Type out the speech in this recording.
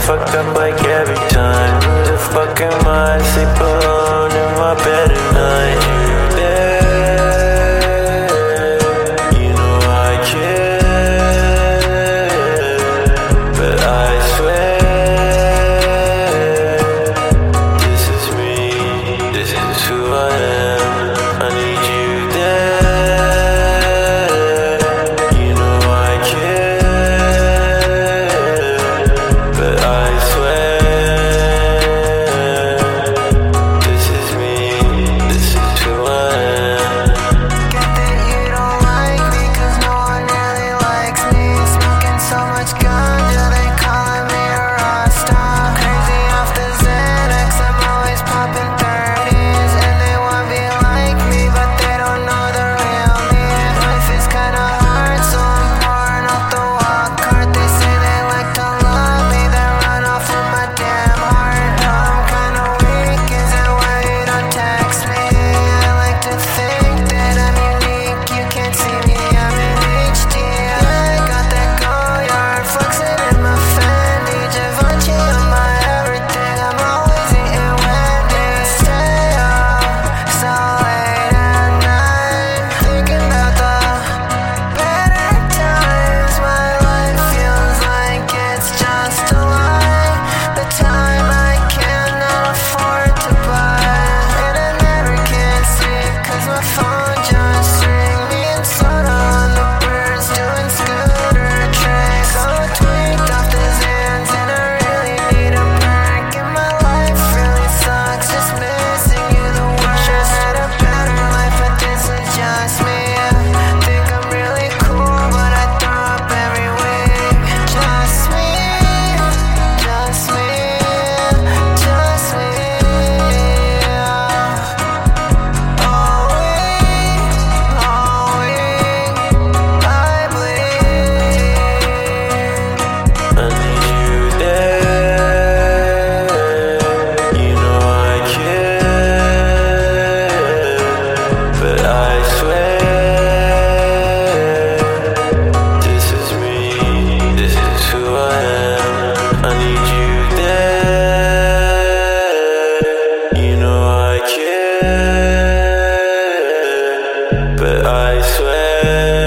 fuck up like every time. Lose a fucking mind, sleep alone in my bed at night. You there, you know I care, but I swear this is me, this is who I am. I need you there, you know I care, but I swear this is me, this is who I am. Get that you don't like me, cause no one really likes me. Smoking so much ganja, they calling me a Rasta. Crazy off the Xanax, I'm always popping 30s. And they want me like me, but they don't know the real me. Life is kinda hard, so I'm pouring off the walk card. They say they like to love me, they run off with my damn heart. No, I'm kinda weak, is that why you don't text me? I like to think that I'm unique, you can't see me, I'm in HD. I got that Goyard, flexing in my Fendi, Givenchy on my everything, I'm always eating Wendy's. Stay up so late at night, thinking about the better times. My life feels like it's just a lie, the time I cannot afford to buy. And I never can sleep, cause my phone just ring. Me and Soda on the birds, doing scooter tricks. So tweaked off the Zans, and I really need a break. And my life really sucks, just missing you the worst. Just had a better life, but this is just me. Think I'm really cool, but I throw up every week. Just me, just me, just me. All week, I bleed. I need you there, you know I care, but I swear this is me, this is who I am. I need you there, you know I care, but I swear